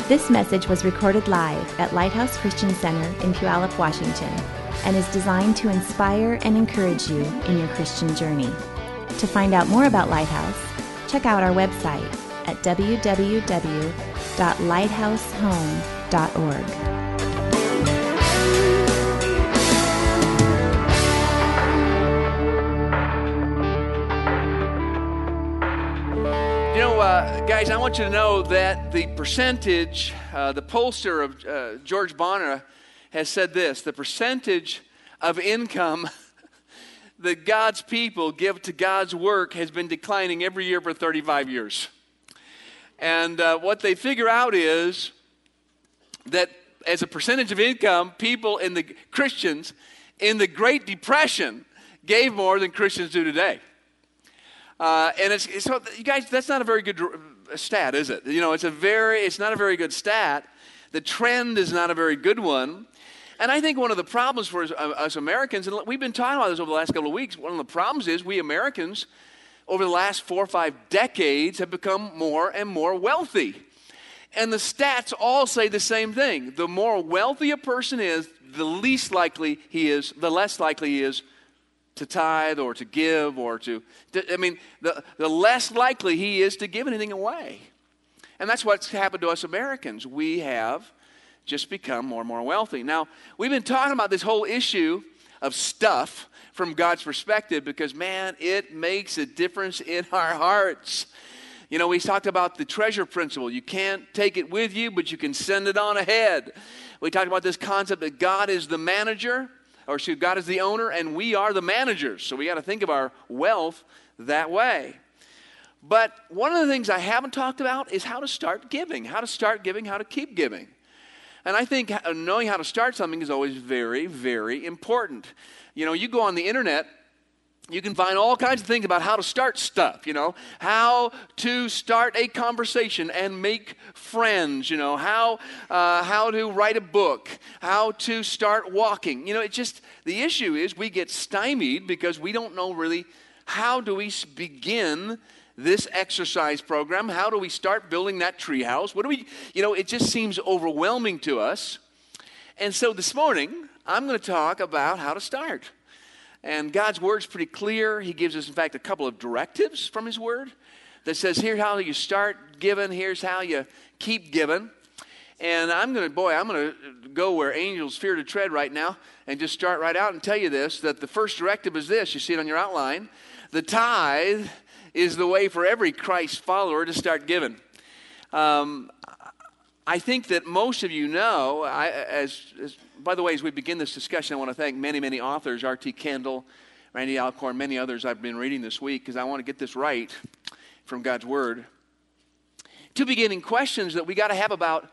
This message was recorded live at Lighthouse Christian Center in Puyallup, Washington, and is designed to inspire and encourage you in your Christian journey. To find out more about Lighthouse, check out our website at www.lighthousehome.org. Guys, I want you to know that the percentage, the pollster of George Barna has said this: the percentage of income that God's people give to God's work has been declining every year for 35 years. And what they figure out is that as a percentage of income, Christians in the Great Depression gave more than Christians do today. And so, you guys, that's not a very good stat, is it? You know, it's not a very good stat. The trend is not a very good one. And I think one of the problems for us Americans, and we've been talking about this over the last couple of weeks, one of the problems is we Americans, over the last 4 or 5 decades, have become more and more wealthy. And the stats all say the same thing. The more wealthy a person is, the less likely he is to tithe or to give or the less likely he is to give anything away. And that's what's happened to us Americans. We have just become more and more wealthy. Now, we've been talking about this whole issue of stuff from God's perspective because, man, it makes a difference in our hearts. You know, we talked about the treasure principle. You can't take it with you, but you can send it on ahead. We talked about this concept that God is the manager, God is the owner, and we are the managers. So we got to think of our wealth that way. But one of the things I haven't talked about is how to start giving, how to keep giving. And I think knowing how to start something is always very, very important. You know, you go on the internet, you can find all kinds of things about how to start stuff, you know, how to start a conversation and make friends, you know, how to write a book, how to start walking. You know, the issue is we get stymied because we don't know really how do we begin this exercise program. How do we start building that treehouse? It just seems overwhelming to us. And so this morning, I'm going to talk about how to start. And God's word's pretty clear. He gives us, in fact, a couple of directives from his word that says, here's how you start giving, here's how you keep giving. And I'm going to go where angels fear to tread right now and just start right out and tell you this, that the first directive is this. You see it on your outline. The tithe is the way for every Christ follower to start giving. I think that most of you know, by the way, as we begin this discussion, I want to thank many, many authors, R.T. Kendall, Randy Alcorn, many others I've been reading this week because I want to get this right from God's Word. 2 beginning questions that we got to have about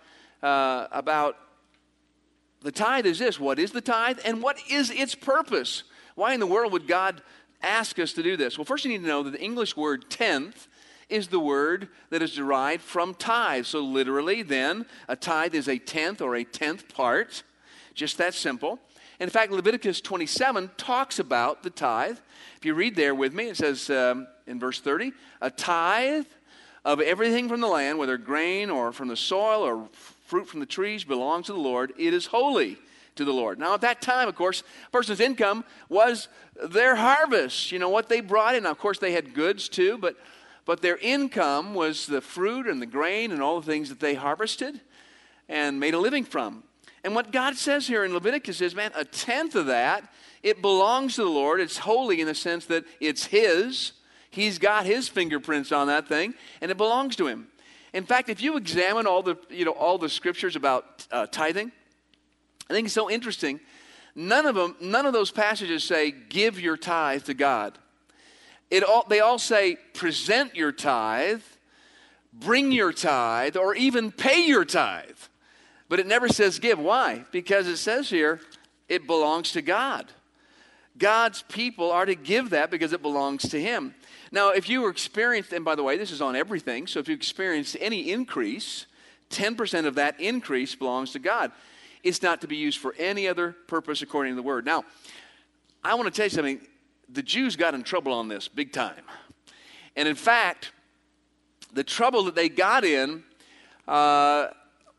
the tithe is this: what is the tithe and what is its purpose? Why in the world would God ask us to do this? Well, first you need to know that the English word tenth is the word that is derived from tithe. So literally then, a tithe is a tenth or a tenth part. Just that simple. And in fact, Leviticus 27 talks about the tithe. If you read there with me, it says in verse 30, a tithe of everything from the land, whether grain or from the soil or fruit from the trees, belongs to the Lord. It is holy to the Lord. Now at that time, of course, a person's income was their harvest. You know, what they brought in. Now, of course, they had goods too, but their income was the fruit and the grain and all the things that they harvested and made a living from. And what God says here in Leviticus is, man, a tenth of that, it belongs to the Lord. It's holy in the sense that it's His. He's got His fingerprints on that thing, and it belongs to Him. In fact, if you examine all the scriptures about tithing, I think it's so interesting. None of those passages say, give your tithe to God. They all say, present your tithe, bring your tithe, or even pay your tithe. But it never says give. Why? Because it says here, it belongs to God. God's people are to give that because it belongs to Him. Now, if you were experienced, and by the way, this is on everything, so if you experienced any increase, 10% of that increase belongs to God. It's not to be used for any other purpose according to the Word. Now, I want to tell you something. The Jews got in trouble on this big time. And in fact, the trouble that they got in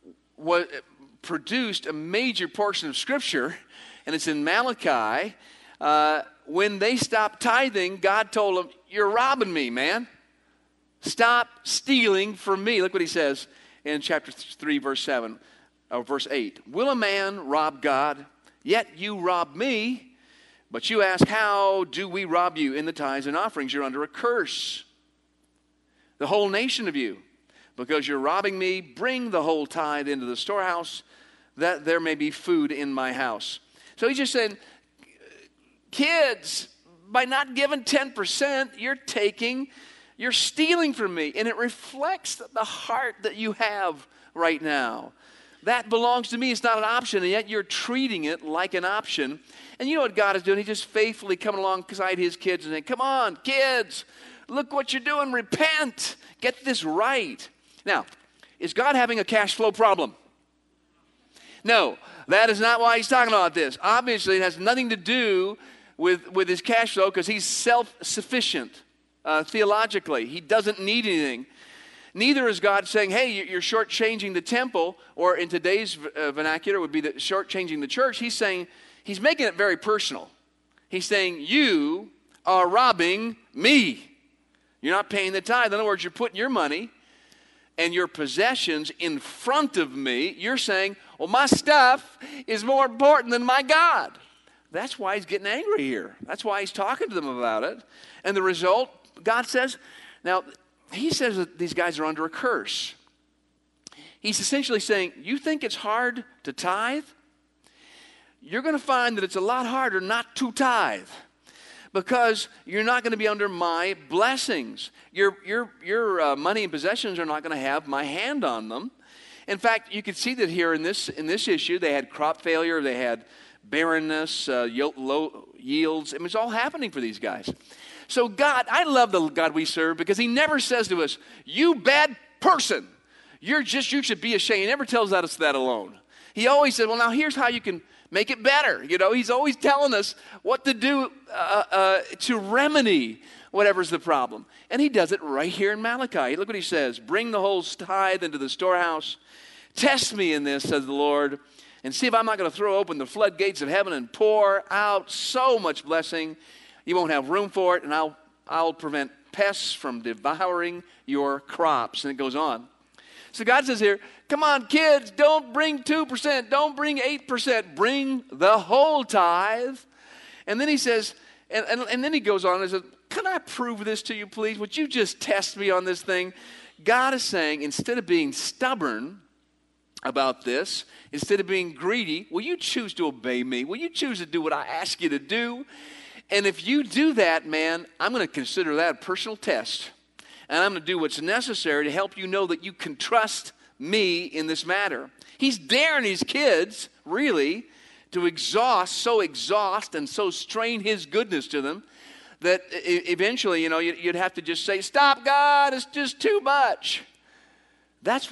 produced a major portion of Scripture, and it's in Malachi. When they stopped tithing, God told them, "You're robbing me, man. Stop stealing from me." Look what he says in chapter 3, verse 7, or verse 8. "Will a man rob God? Yet you rob me. But you ask, how do we rob you? In the tithes and offerings, you're under a curse. The whole nation of you, because you're robbing me, bring the whole tithe into the storehouse, that there may be food in my house." So he's just saying, kids, by not giving 10%, you're stealing from me. And it reflects the heart that you have right now. That belongs to me. It's not an option, and yet you're treating it like an option. And you know what God is doing? He's just faithfully coming alongside his kids and saying, "Come on, kids, look what you're doing. Repent. Get this right." Now, is God having a cash flow problem? No, that is not why he's talking about this. Obviously, it has nothing to do with his cash flow, because he's self-sufficient theologically. He doesn't need anything. Neither is God saying, "Hey, you're shortchanging the temple," or in today's vernacular would be shortchanging the church. He's saying, he's making it very personal. He's saying, "You are robbing me. You're not paying the tithe." In other words, you're putting your money and your possessions in front of me. You're saying, "Well, my stuff is more important than my God." That's why he's getting angry here. That's why he's talking to them about it. And the result, God says, now, he says that these guys are under a curse. He's essentially saying, you think it's hard to tithe? You're going to find that it's a lot harder not to tithe, because you're not going to be under my blessings. Your money and possessions are not going to have my hand on them. In fact, you can see that here in this issue. They had crop failure, they had barrenness, low yields. I mean, it's all happening for these guys. So God, I love the God we serve, because he never says to us, "You bad person, you should be ashamed." He never tells us that alone. He always said, "Well, now here's how you can make it better." You know, he's always telling us what to do to remedy whatever's the problem. And he does it right here in Malachi. Look what he says. "Bring the whole tithe into the storehouse. Test me in this, says the Lord, and see if I'm not going to throw open the floodgates of heaven and pour out so much blessing, you won't have room for it, and I'll prevent pests from devouring your crops." And it goes on. So God says here, come on, kids, don't bring 2%, don't bring 8%, bring the whole tithe. And then he says, and then he goes on and says, "Can I prove this to you, please? Would you just test me on this thing?" God is saying, instead of being stubborn about this, instead of being greedy, will you choose to obey me? Will you choose to do what I ask you to do? And if you do that, man, I'm going to consider that a personal test. And I'm going to do what's necessary to help you know that you can trust me in this matter. He's daring his kids, really, to exhaust and so strain his goodness to them that eventually, you'd have to just say, "Stop, God, it's just too much." That's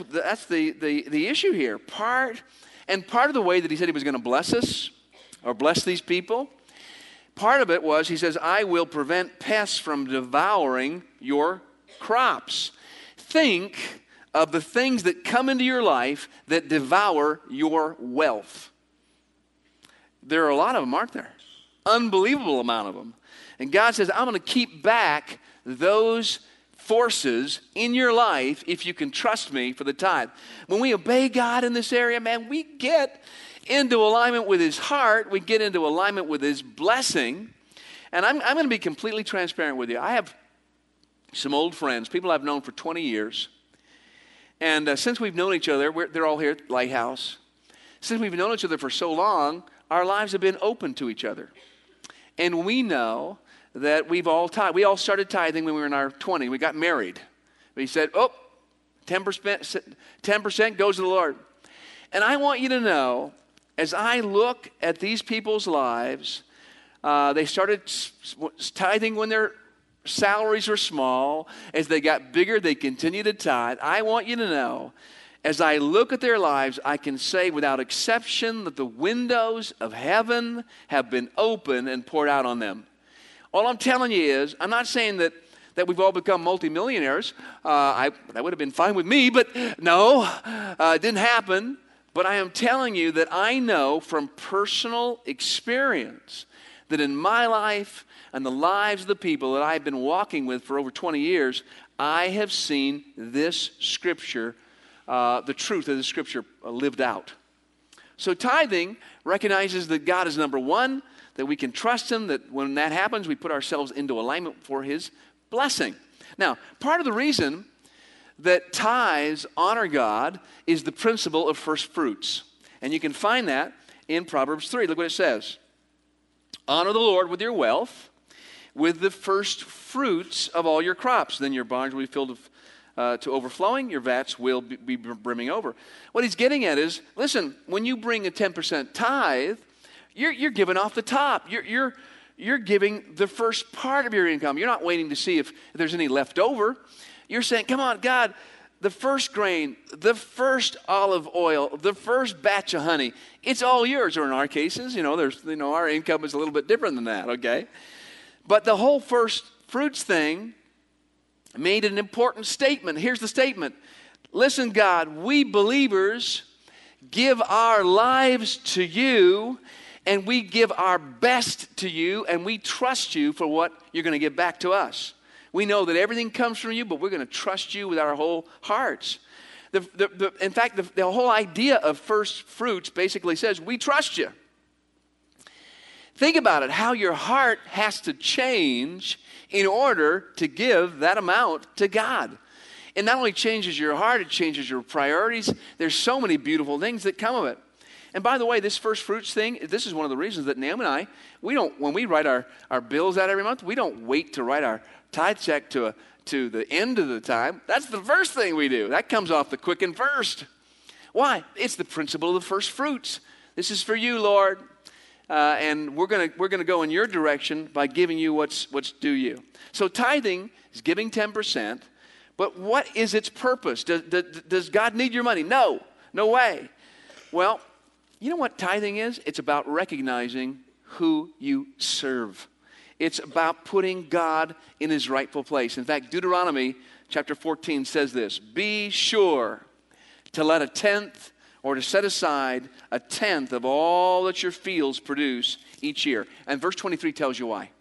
the issue here. Part of the way that he said he was going to bless us, or bless these people, part of it was, he says, "I will prevent pests from devouring your crops." Think of the things that come into your life that devour your wealth. There are a lot of them, aren't there? Unbelievable amount of them. And God says, "I'm going to keep back those forces in your life if you can trust me for the tithe." When we obey God in this area, man, we get into alignment with his heart. We get into alignment with his blessing. And I'm going to be completely transparent with you. I have some old friends, people I've known for 20 years. And since we've known each other, they're all here at Lighthouse. Since we've known each other for so long, our lives have been open to each other. And we know that we all started tithing when we were in our 20s. We got married. We said, 10% goes to the Lord. And I want you to know, as I look at these people's lives, they started tithing when their salaries were small. As they got bigger, they continued to tithe. I want you to know, as I look at their lives, I can say without exception that the windows of heaven have been opened and poured out on them. All I'm telling you is, I'm not saying that we've all become multimillionaires. That would have been fine with me, but no, it didn't happen. But I am telling you that I know from personal experience that in my life and the lives of the people that I've been walking with for over 20 years, I have seen this scripture, the truth of the scripture lived out. So tithing recognizes that God is number one, that we can trust him, that when that happens, we put ourselves into alignment for his blessing. Now, part of the reason that tithes honor God is the principle of first fruits. And you can find that in Proverbs 3. Look what it says. Honor the Lord with your wealth, with the first fruits of all your crops. Then your barns will be filled to overflowing, your vats will be brimming over. What he's getting at is, listen, when you bring a 10% tithe, you're giving off the top. You're giving the first part of your income. You're not waiting to see if there's any left over. You're saying, come on, God, the first grain, the first olive oil, the first batch of honey, it's all yours. Or in our cases, our income is a little bit different than that, okay? But the whole first fruits thing made an important statement. Here's the statement. Listen, God, we believers give our lives to you, and we give our best to you, and we trust you for what you're going to give back to us. We know that everything comes from you, but we're going to trust you with our whole hearts. In fact, the whole idea of first fruits basically says, we trust you. Think about it, how your heart has to change in order to give that amount to God. It not only changes your heart, it changes your priorities. There's so many beautiful things that come of it. And by the way, this first fruits thing, this is one of the reasons that Naomi and I, when we write our bills out every month, we don't wait to write our tithe check to the end of the time. That's the first thing we do. That comes off the quicken first. Why? It's the principle of the first fruits. This is for you, Lord. And we're gonna go in your direction by giving you what's due you. So tithing is giving 10%, but what is its purpose? Does God need your money? No way. Well, you know what tithing is? It's about recognizing who you serve. It's about putting God in his rightful place. In fact, Deuteronomy chapter 14 says this, be sure to let a tenth or to set aside a tenth of all that your fields produce each year. And verse 23 tells you why.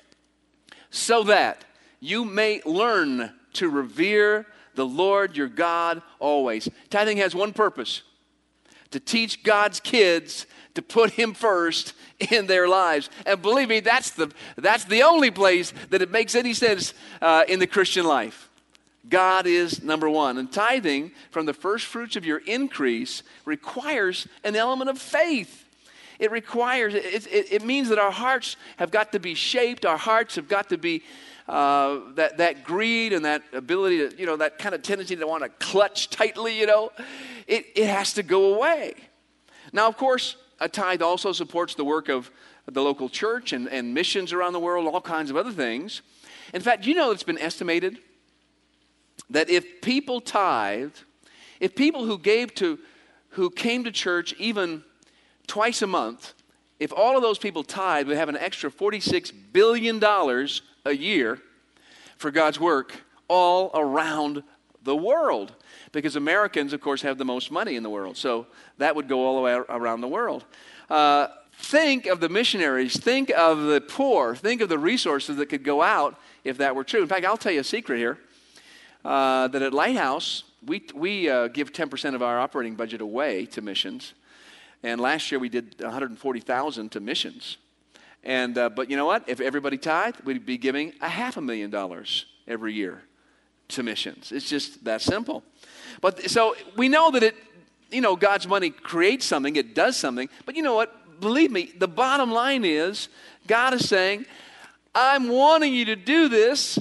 So that you may learn to revere the Lord your God always. Tithing has one purpose, to teach God's kids to put him first in their lives. And believe me, that's the only place that it makes any sense in the Christian life. God is number one. And tithing from the first fruits of your increase requires an element of faith. It means that our hearts have got to be shaped. Our hearts have got to be that greed and that ability to, that kind of tendency to want to clutch tightly, it has to go away. Now, of course, a tithe also supports the work of the local church and missions around the world, all kinds of other things. In fact, it's been estimated that if people tithed, if people who came to church even twice a month, if all of those people tithed, we'd have an extra $46 billion a year for God's work all around the world. Because Americans, of course, have the most money in the world. So that would go all the way around the world. Think of the missionaries. Think of the poor. Think of the resources that could go out if that were true. In fact, I'll tell you a secret here. That at Lighthouse, we give 10% of our operating budget away to missions. And last year we did $140,000 to missions. And but you know what? If everybody tithed, we'd be giving $500,000 every year to missions. It's just that simple. But so we know that God's money creates something, it does something. But you know what? Believe me, the bottom line is God is saying, I'm wanting you to do this.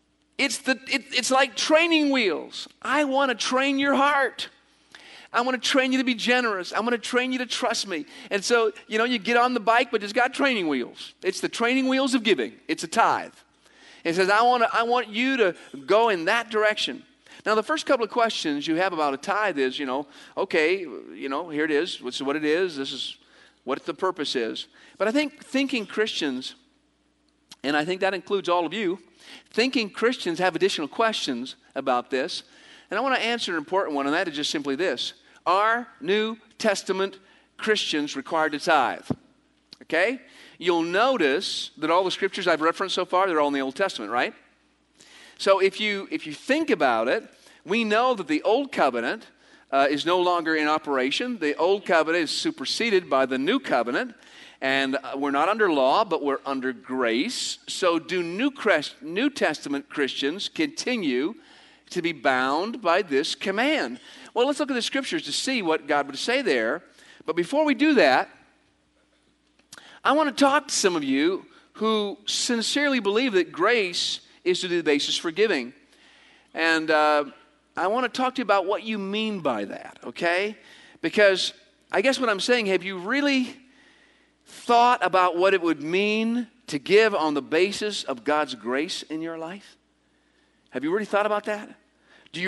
It's like training wheels. I want to train your heart. I want to train you to be generous. I want to train you to trust me. And so, you get on the bike, but it's got training wheels. It's the training wheels of giving. It's a tithe. It says, I want you to go in that direction. Now, the first couple of questions you have about a tithe is, okay, here it is. This is what it is. This is what the purpose is. But I think thinking Christians, and I think that includes all of you, thinking Christians have additional questions about this. And I want to answer an important one, and that is just simply this. are New Testament Christians required to tithe? Okay? You'll notice that all the scriptures I've referenced so far, they're all in the Old Testament, right? So if you think about it, we know that the Old Covenant is no longer in operation. The Old Covenant is superseded by the New Covenant. And we're not under law, but we're under grace. So do New Testament Christians continue to be bound by this command? Well, let's look at the scriptures to see what God would say there. But before we do that, I want to talk to some of you who sincerely believe that grace is the basis for giving. And I want to talk to you about what you mean by that, okay? Because I guess what I'm saying, have you really thought about what it would mean to give on the basis of God's grace in your life? Have you really thought about that? Do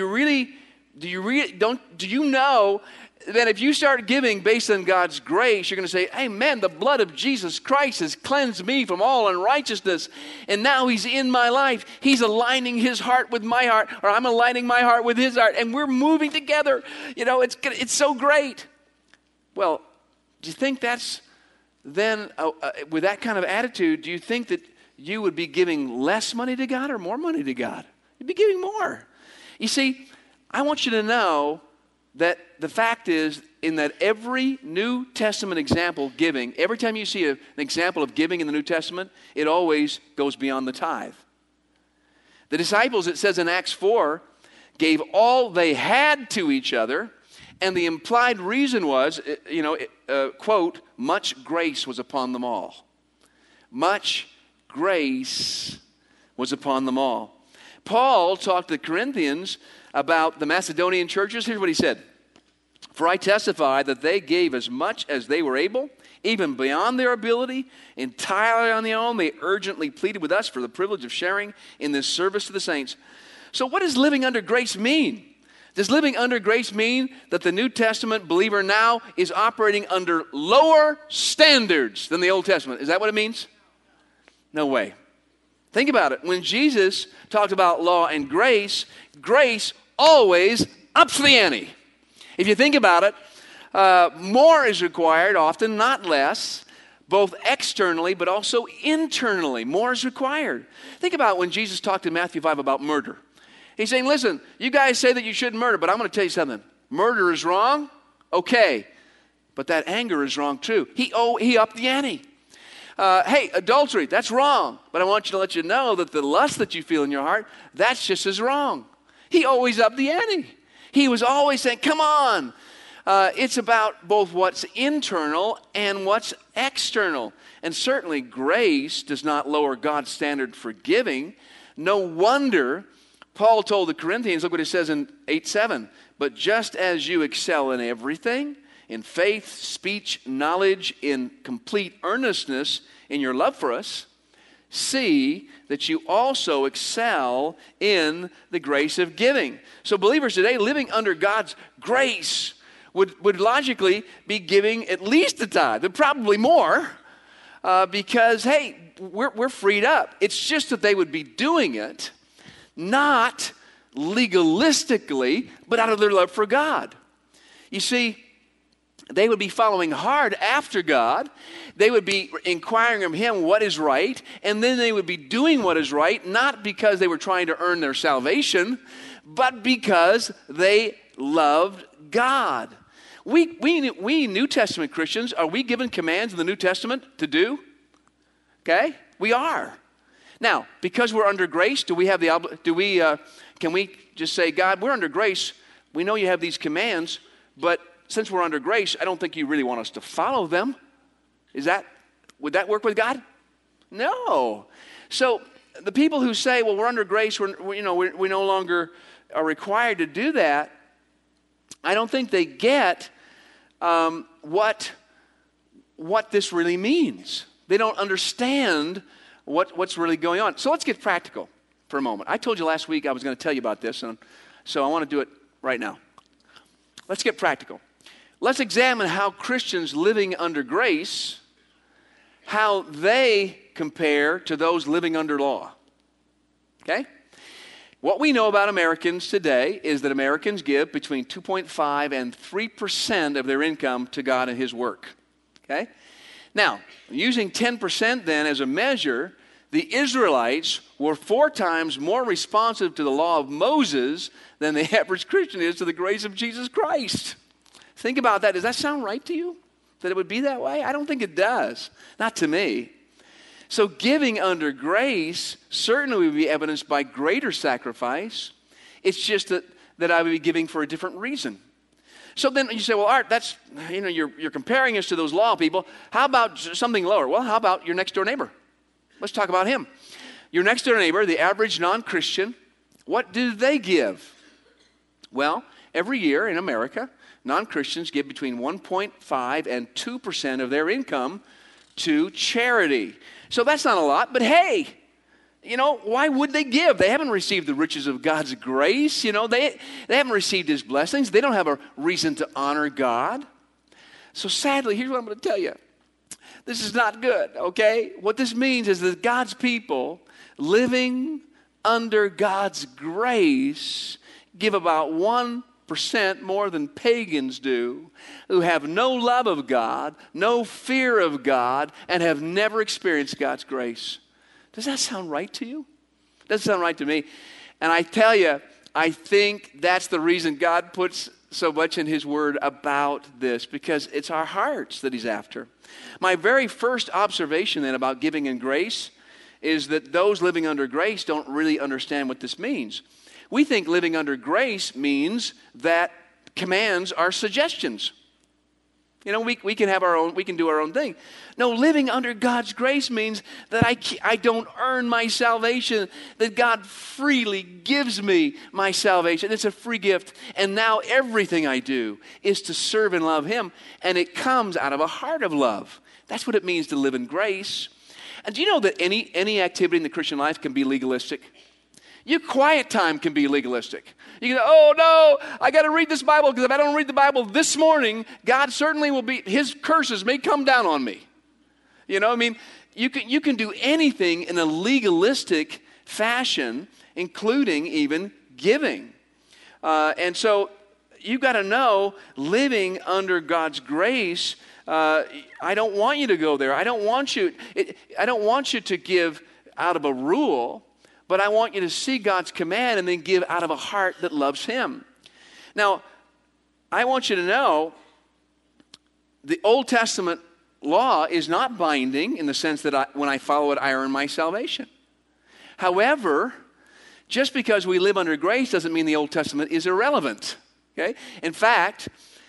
you know that if you start giving based on God's grace, you're going to say, hey man, the blood of Jesus Christ has cleansed me from all unrighteousness, and now he's in my life. He's aligning his heart with my heart, or I'm aligning my heart with his heart, and we're moving together. You know, it's so great. Well, do you think that's then, with that kind of attitude, do you think that you would be giving less money to God or more money to God? You'd be giving more. You see, I want you to know that the fact is, in that every New Testament example giving, every time you see an example of giving in the New Testament, it always goes beyond the tithe. The disciples, it says in Acts 4, gave all they had to each other, and the implied reason was, quote, much grace was upon them all. Much grace was upon them all. Paul talked to the Corinthians about the Macedonian churches. Here's what he said. For I testify that they gave as much as they were able, even beyond their ability, entirely on their own. They urgently pleaded with us for the privilege of sharing in this service to the saints. So what does living under grace mean? Does living under grace mean that the New Testament believer now is operating under lower standards than the Old Testament? Is that what it means? No way. Think about it. When Jesus talked about law and grace, grace always ups the ante. If you think about it, more is required often, not less, both externally but also internally. More is required. Think about when Jesus talked in Matthew 5 about murder. He's saying, listen, you guys say that you shouldn't murder, but I'm going to tell you something. Murder is wrong, okay, but that anger is wrong too. He upped the ante. Hey, adultery, that's wrong, but I want you to let you know that the lust that you feel in your heart, that's just as wrong. He always upped the ante. He was always saying, come on. It's about both what's internal and what's external. And certainly grace does not lower God's standard for giving. No wonder Paul told the Corinthians, look what it says in 8:7, but just as you excel in everything, in faith, speech, knowledge, in complete earnestness in your love for us, see that you also excel in the grace of giving. So believers today living under God's grace would logically be giving at least the tithe, but probably more, because, hey, we're freed up. It's just that they would be doing it not legalistically, but out of their love for God. You see, they would be following hard after God. They would be inquiring of Him what is right, and then they would be doing what is right, not because they were trying to earn their salvation, but because they loved God. We New Testament Christians, are we given commands in the New Testament to do? Okay, we are. Now, because we're under grace, can we just say, God, we're under grace. We know you have these commands, but since we're under grace, I don't think you really want us to follow them. Would that work with God? No. So the people who say, well, we're under grace, we no longer are required to do that, I don't think they get what this really means. They don't understand what's really going on. So let's get practical for a moment. I told you last week I was going to tell you about this, and so I want to do it right now. Let's get practical. Let's examine how Christians living under grace, how they compare to those living under law. Okay? What we know about Americans today is that Americans give between 2.5 and 3% of their income to God and His work. Okay? Now, using 10% then as a measure, the Israelites were 4 times more responsive to the law of Moses than the average Christian is to the grace of Jesus Christ. Think about that. Does that sound right to you? That it would be that way? I don't think it does. Not to me. So giving under grace certainly would be evidenced by greater sacrifice. It's just that I would be giving for a different reason. So then you say, well, Art, that's, you're comparing us to those law people. How about something lower? Well, how about your next door neighbor? Let's talk about him. Your next door neighbor, the average non-Christian, what do they give? Well, every year in America, non-Christians give between 1.5 and 2% of their income to charity. So that's not a lot, but hey, why would they give? They haven't received the riches of God's grace. They haven't received His blessings. They don't have a reason to honor God. So sadly, here's what I'm going to tell you. This is not good, okay? What this means is that God's people living under God's grace give about 1% more than pagans do, who have no love of God, no fear of God, and have never experienced God's grace. Does that sound right to you? Doesn't sound right to me. And I tell you, I think that's the reason God puts so much in His Word about this, because it's our hearts that He's after. My very first observation then about giving in grace is that those living under grace don't really understand what this means. We think living under grace means that commands are suggestions. We can have our own, we can do our own thing. No, living under God's grace means that I don't earn my salvation, that God freely gives me my salvation. It's a free gift. And now everything I do is to serve and love Him. And it comes out of a heart of love. That's what it means to live in grace. And do you know that any activity in the Christian life can be legalistic? Your quiet time can be legalistic. You can go, oh no, I got to read this Bible, because if I don't read the Bible this morning, God certainly will His curses may come down on me. You can do anything in a legalistic fashion, including even giving. And so you've got to know, living under God's grace, I don't want you to go there. I don't want you to give out of a rule. But I want you to see God's command and then give out of a heart that loves Him. Now, I want you to know the Old Testament law is not binding in the sense that when I follow it, I earn my salvation. However, just because we live under grace doesn't mean the Old Testament is irrelevant. Okay? In fact,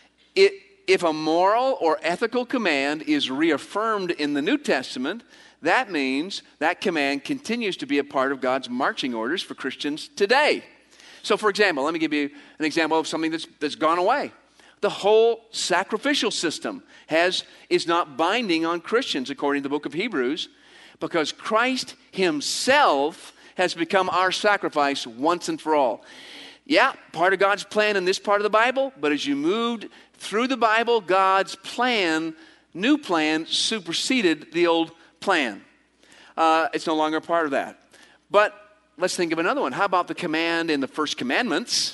if a moral or ethical command is reaffirmed in the New Testament, that means that command continues to be a part of God's marching orders for Christians today. So, for example, let me give you an example of something that's gone away. The whole sacrificial system is not binding on Christians, according to the book of Hebrews, because Christ Himself has become our sacrifice once and for all. Yeah, part of God's plan in this part of the Bible, but as you moved through the Bible, God's new plan, superseded the old plan. It's no longer a part of that. But let's think of another one. How about the command in the First Commandments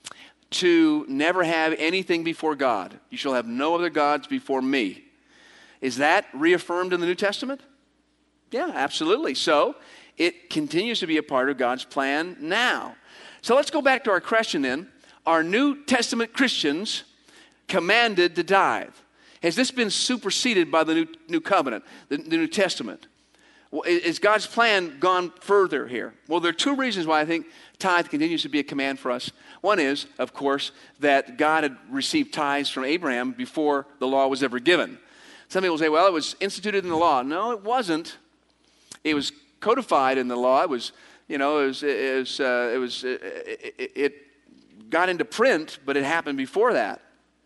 to never have anything before God? You shall have no other gods before me. Is that reaffirmed in the New Testament? Yeah, absolutely. So it continues to be a part of God's plan now. So let's go back to our question then. Are New Testament Christians commanded to tithe? Has this been superseded by the new covenant, the New Testament? Is God's plan gone further here? Well, there are 2 reasons why I think tithe continues to be a command for us. One is, of course, that God had received tithes from Abraham before the law was ever given. Some people say, well, it was instituted in the law. No, it wasn't. It was codified in the law. It got into print, but it happened before that.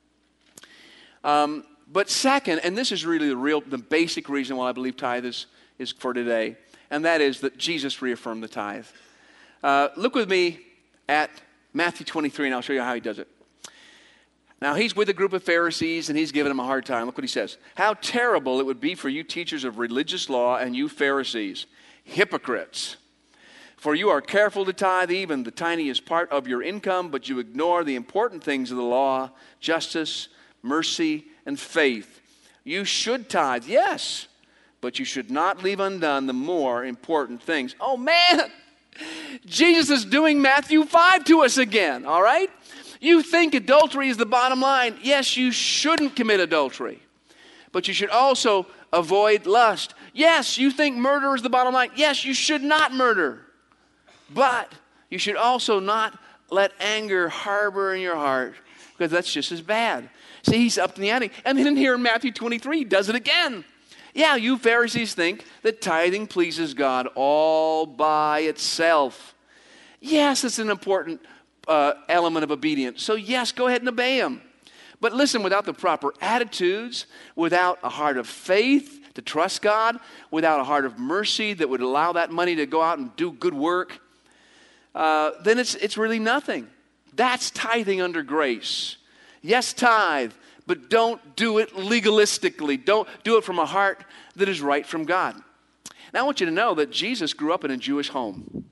But second, and this is really the basic reason why I believe tithe is for today, and that is that Jesus reaffirmed the tithe. Look with me at Matthew 23, and I'll show you how He does it. Now, He's with a group of Pharisees, and He's giving them a hard time. Look what He says. How terrible it would be for you teachers of religious law and you Pharisees, hypocrites! For you are careful to tithe even the tiniest part of your income, but you ignore the important things of the law, justice, mercy, and faith. You should tithe, yes, but you should not leave undone the more important things. Oh man, Jesus is doing Matthew 5 to us again, all right? You think adultery is the bottom line. Yes, you shouldn't commit adultery, but you should also avoid lust. Yes, you think murder is the bottom line. Yes, you should not murder. But you should also not let anger harbor in your heart, because that's just as bad. See, he's up in the ante. And then here in Matthew 23, he does it again. Yeah, you Pharisees think that tithing pleases God all by itself. Yes, it's an important element of obedience. So yes, go ahead and obey him. But listen, without the proper attitudes, without a heart of faith to trust God, without a heart of mercy that would allow that money to go out and do good work, then it's really nothing. That's tithing under grace. Yes, tithe, but don't do it legalistically. Don't do it from a heart that is right from God. Now I want you to know that Jesus grew up in a Jewish home.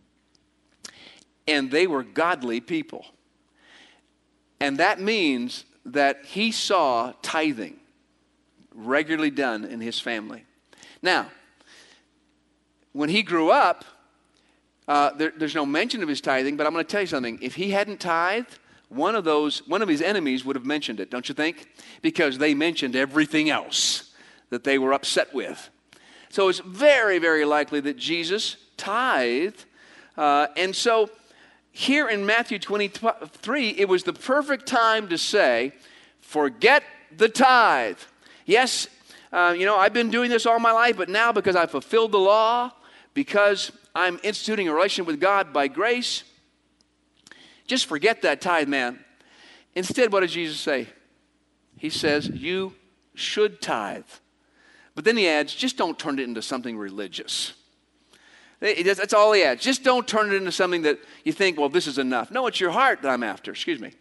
And they were godly people. And that means that he saw tithing regularly done in his family. Now, when he grew up, there's no mention of his tithing, but I'm going to tell you something. If he hadn't tithed, one of his enemies would have mentioned it, don't you think? Because they mentioned everything else that they were upset with. So it's very, very likely that Jesus tithed. And so here in Matthew 23, it was the perfect time to say, forget the tithe. Yes, I've been doing this all my life, but now because I fulfilled the law, because I'm instituting a relationship with God by grace, just forget that tithe, man. Instead, what does Jesus say? He says, you should tithe. But then he adds, just don't turn it into something religious. That's all he adds. Just don't turn it into something that you think, well, this is enough. No, it's your heart that I'm after. Excuse me.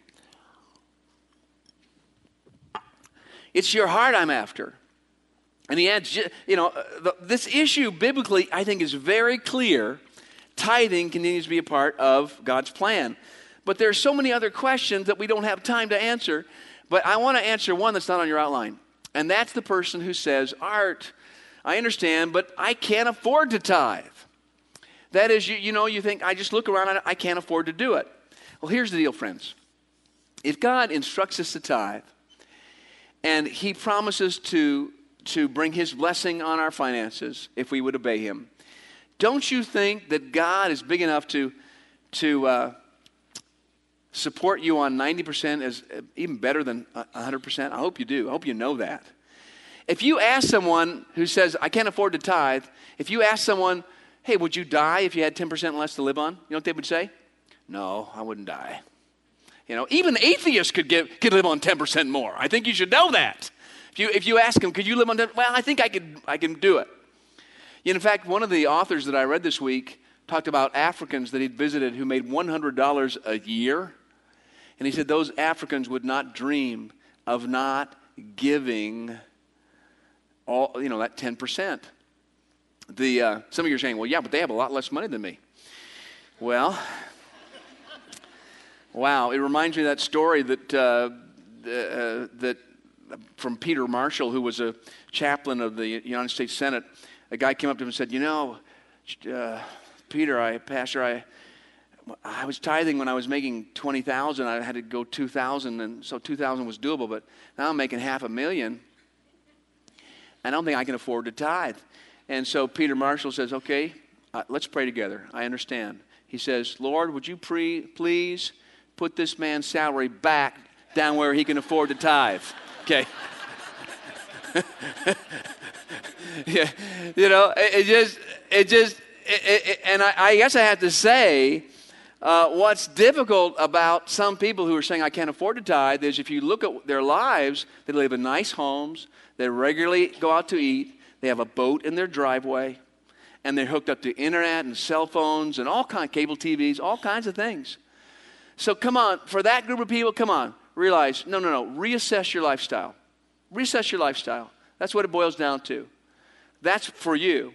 It's your heart I'm after. And he adds, this issue biblically, I think, is very clear. Tithing continues to be a part of God's plan. But there are so many other questions that we don't have time to answer. But I want to answer one that's not on your outline. And that's the person who says, Art, I understand, but I can't afford to tithe. That is, you think, I just look around and I can't afford to do it. Well, here's the deal, friends. If God instructs us to tithe, and he promises to bring his blessing on our finances if we would obey him, don't you think that God is big enough to support you on 90% as even better than 100%? I hope you do. I hope you know that. If you ask someone who says, I can't afford to tithe, if you ask someone, hey, would you die if you had 10% less to live on? You know what they would say? No, I wouldn't die. Even atheists could live on 10% more. I think you should know that. If you ask them, could you live on 10%? Well, I think I can do it. In fact, one of the authors that I read this week talked about Africans that he'd visited who made $100 a year. And he said those Africans would not dream of not giving all, that 10%. Some of you are saying, well, yeah, but they have a lot less money than me. Well, wow, it reminds me of that story that from Peter Marshall, who was a chaplain of the United States Senate. A guy came up to him and said, Peter, Pastor, I was tithing when I was making $20,000. I had to go $2,000, and so $2,000 was doable. But now I'm making $500,000. I don't think I can afford to tithe. And so Peter Marshall says, okay, let's pray together. I understand. He says, Lord, would you please put this man's salary back down where he can afford to tithe? Okay. Yeah, and I guess I have to say, what's difficult about some people who are saying I can't afford to tithe is if you look at their lives, they live in nice homes, they regularly go out to eat, they have a boat in their driveway, and they're hooked up to internet and cell phones and all kinds of cable TVs, all kinds of things. So come on, for that group of people, come on, realize, no, reassess your lifestyle. Reassess your lifestyle. That's what it boils down to. That's for you.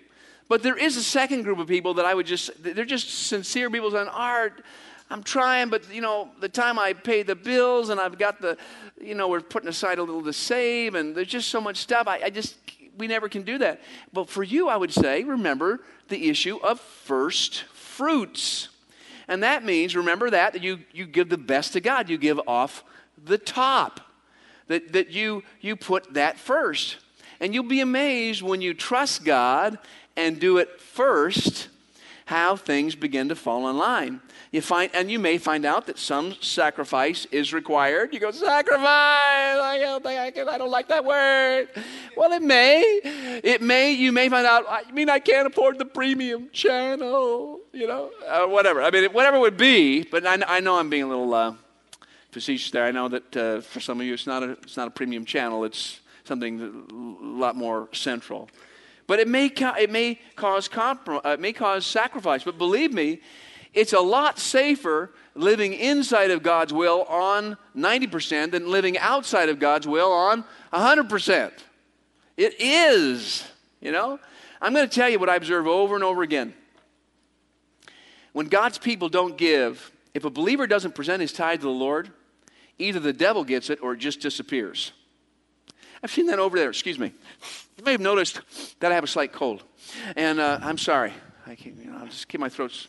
But there is a second group of people that they're just sincere people saying, Art, I'm trying, but, the time I pay the bills and I've got we're putting aside a little to save, and there's just so much stuff. We never can do that. But for you, I would say, remember the issue of first fruits. And that means, remember that you give the best to God. You give off the top. That you put that first. And you'll be amazed when you trust God and do it first, how things begin to fall in line. You may find out that some sacrifice is required. You go, sacrifice, I don't like that word. Well, it may, you may find out, I can't afford the premium channel, whatever. Whatever it would be, but I know I'm being a little facetious there. I know that for some of you, it's not a premium channel. It's something a lot more central. But it may cause sacrifice. But believe me, it's a lot safer living inside of God's will on 90% than living outside of God's will on 100%. It is, I'm going to tell you what I observe over and over again. When God's people don't give, if a believer doesn't present his tithe to the Lord, either the devil gets it or it just disappears. I've seen that over there. Excuse me. You may have noticed that I have a slight cold. And I'm sorry. I'll just keep my throat.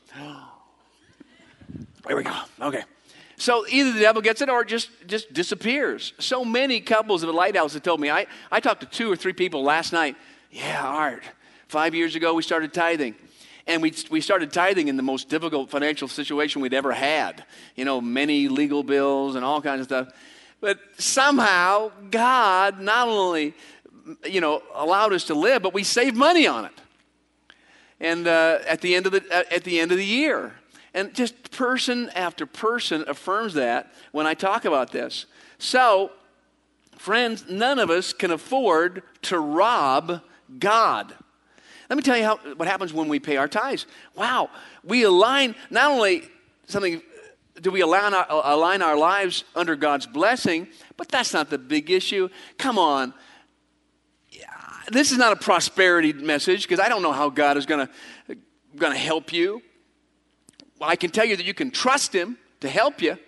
There we go. Okay. So either the devil gets it or it just disappears. So many couples at the Lighthouse have told me. I talked to 2 or 3 people last night. Yeah, Art. 5 years ago we started tithing. And we started tithing in the most difficult financial situation we'd ever had. Many legal bills and all kinds of stuff. But somehow God not only, allowed us to live, but we saved money on it. And at the end of the year, and just person after person affirms that when I talk about this. So, friends, none of us can afford to rob God. Let me tell you what happens when we pay our tithes. Wow, we align not only something. Do we align our lives under God's blessing? But that's not the big issue. Come on. This is not a prosperity message because I don't know how God is going to help you. Well, I can tell you that you can trust Him to help you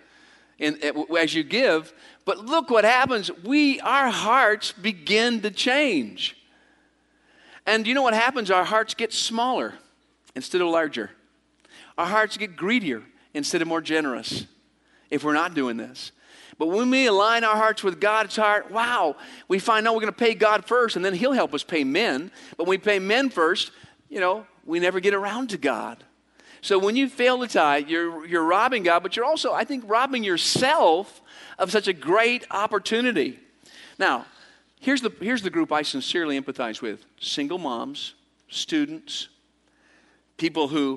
as you give. But look what happens. Our hearts begin to change. And you know what happens? Our hearts get smaller instead of larger. Our hearts get greedier instead of more generous, if we're not doing this. But when we align our hearts with God's heart, wow, we find out we're going to pay God first, and then He'll help us pay men. But when we pay men first, we never get around to God. So when you fail to tithe, you're robbing God, but you're also, I think, robbing yourself of such a great opportunity. Now, here's the group I sincerely empathize with. Single moms, students, people who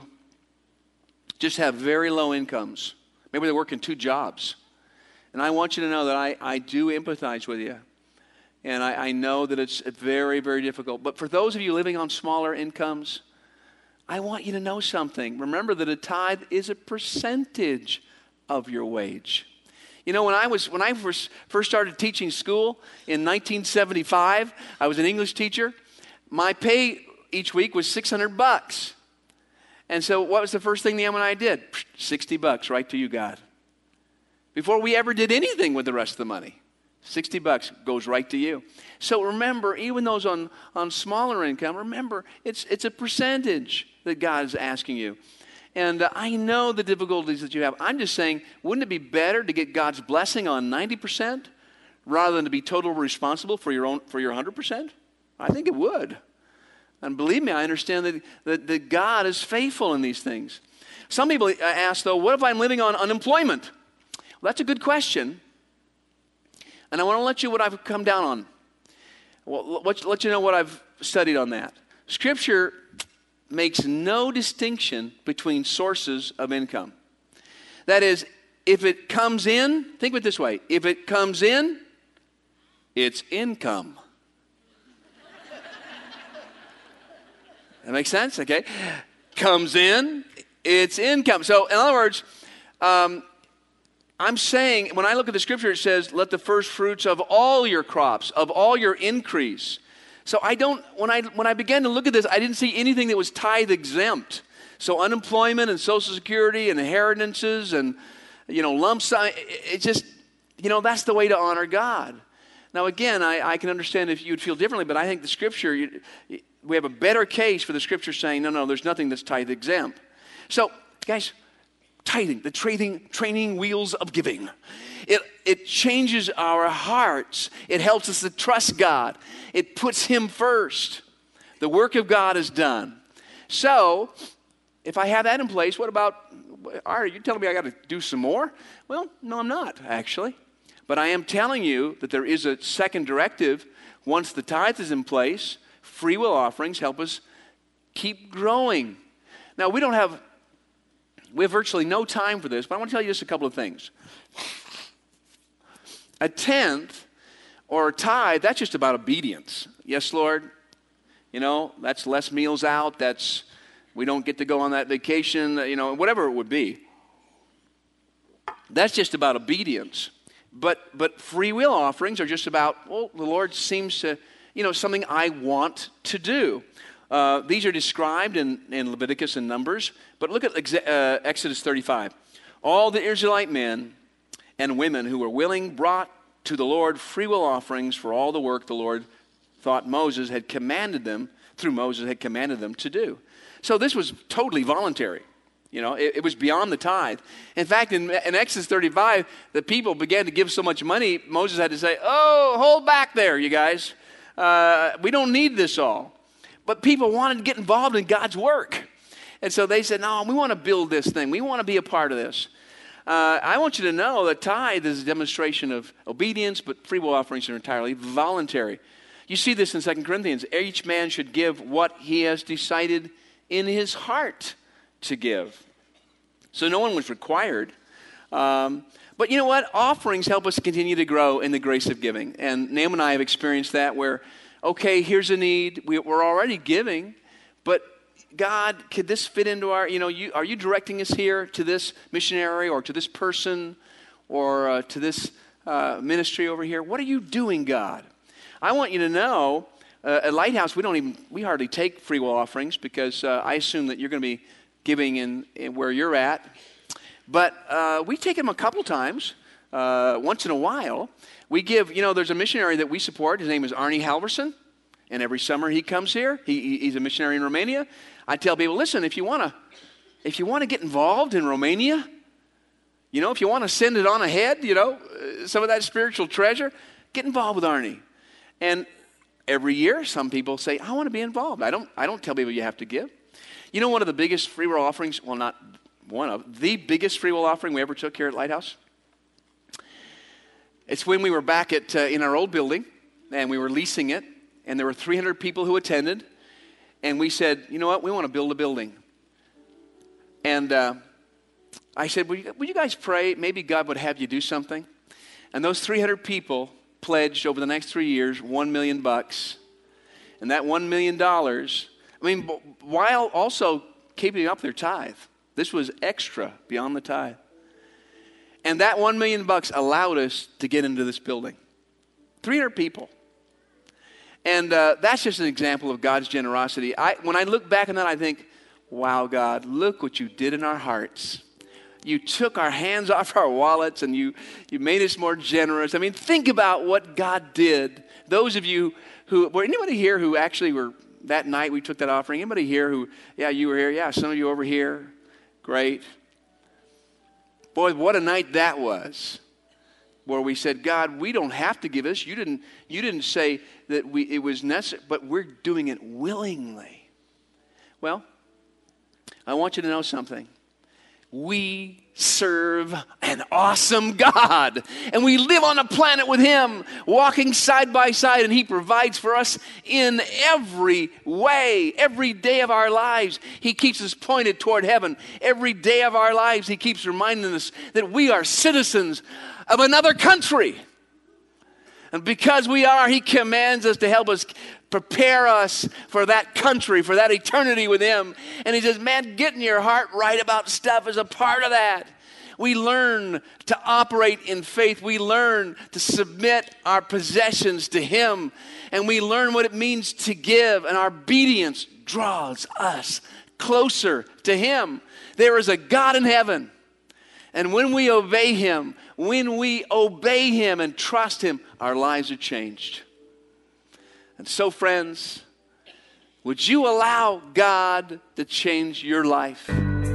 just have very low incomes. Maybe they're working 2 jobs. And I want you to know that I do empathize with you. And I know that it's very, very difficult. But for those of you living on smaller incomes, I want you to know something. Remember that a tithe is a percentage of your wage. When I first started teaching school in 1975, I was an English teacher. My pay each week was $600. And so what was the first thing the Em and I did? $60 right to you, God. Before we ever did anything with the rest of the money. $60 goes right to you. So remember, even those on smaller income, remember, it's a percentage that God is asking you. And I know the difficulties that you have. I'm just saying, wouldn't it be better to get God's blessing on 90% rather than to be totally responsible for your 100%? I think it would. And believe me, I understand that God is faithful in these things. Some people ask, though, what if I'm living on unemployment? Well, that's a good question. And I want to let you what I've come down on. Well, let you know what I've studied on that. Scripture makes no distinction between sources of income. That is, if it comes in, think of it this way. If it comes in, it's income. That makes sense? Okay. Comes in, it's income. So, in other words, I'm saying, when I look at the scripture, it says, let the first fruits of all your crops, of all your increase. So when I began to look at this, I didn't see anything that was tithe exempt. So unemployment and Social Security and inheritances and, lump sum, it just, that's the way to honor God. Now, again, I can understand if you would feel differently, but I think the Scripture, we have a better case for the Scripture saying, no, there's nothing that's tithe exempt. So, guys, tithing, the training wheels of giving. It changes our hearts. It helps us to trust God. It puts Him first. The work of God is done. So, if I have that in place, what about, are you telling me I got to do some more? Well, no, I'm not, actually. But I am telling you that there is a second directive. Once the tithe is in place, free will offerings help us keep growing. Now, we have virtually no time for this, but I want to tell you just a couple of things. A tenth or a tithe, that's just about obedience. Yes, Lord. That's less meals out. We don't get to go on that vacation, whatever it would be. That's just about obedience. But free will offerings are just about, the Lord seems to, something I want to do. These are described in Leviticus and Numbers. But look at Exodus 35. All the Israelite men and women who were willing brought to the Lord free will offerings for all the work the Lord thought Moses had commanded them, through Moses had commanded them to do. So this was totally voluntary. It was beyond the tithe. In fact, in Exodus 35, the people began to give so much money, Moses had to say, hold back there, you guys. We don't need this all. But people wanted to get involved in God's work. And so they said, no, we want to build this thing. We want to be a part of this. I want you to know that tithe is a demonstration of obedience, but free will offerings are entirely voluntary. You see this in 2 Corinthians. Each man should give what he has decided in his heart to give. So no one was required. But you know what? Offerings help us continue to grow in the grace of giving. And Nahum and I have experienced that where, okay, here's a need. We're already giving, but God, could this fit into our, are you directing us here to this missionary or to this person or to this ministry over here? What are you doing, God? I want you to know, at Lighthouse, we hardly take free will offerings because I assume that you're going to be giving in where you're at. But we take them a couple times, once in a while. We give, there's a missionary that we support. His name is Arnie Halverson. And every summer he comes here. He's a missionary in Romania. I tell people, listen, if you want to get involved in Romania, if you want to send it on ahead, some of that spiritual treasure, get involved with Arnie. And every year, some people say, I want to be involved. I don't tell people you have to give. One of the biggest free will offerings, well, not one of, the biggest free will offering we ever took here at Lighthouse. It's when we were back in our old building, and we were leasing it, and there were 300 people who attended, and we said, you know what, we want to build a building. And I said, will you guys pray? Maybe God would have you do something. And those 300 people pledged over the next 3 years $1 million. And that $1 million, while also keeping up their tithe. This was extra beyond the tithe. And that $1 million allowed us to get into this building. 300 people. And that's just an example of God's generosity. When I look back on that, I think, wow, God, look what you did in our hearts. You took our hands off our wallets and you made us more generous. Think about what God did. Those of you were anybody here who actually were, that night we took that offering? Anybody here who, yeah, you were here? Yeah, some of you over here. Great. Boy, what a night that was. Where we said, God, we don't have to give this. You didn't say that it was necessary, but we're doing it willingly. Well, I want you to know something. We serve an awesome God, and we live on a planet with Him, walking side by side, and He provides for us in every way, every day of our lives. He keeps us pointed toward heaven. Every day of our lives, He keeps reminding us that we are citizens of another country. And because we are, He commands us to help us prepare us for that country, for that eternity with Him. And He says, man, getting your heart right about stuff is a part of that. We learn to operate in faith. We learn to submit our possessions to Him. And we learn what it means to give. And our obedience draws us closer to Him. There is a God in heaven. And when we obey Him and trust Him, our lives are changed. And so, friends, would you allow God to change your life?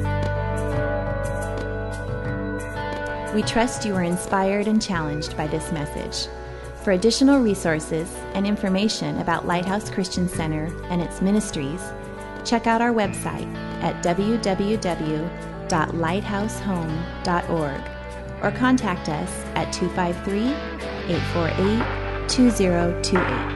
We trust you are inspired and challenged by this message. For additional resources and information about Lighthouse Christian Center and its ministries, check out our website at www.lighthousehome.org or contact us at 253-848-2028.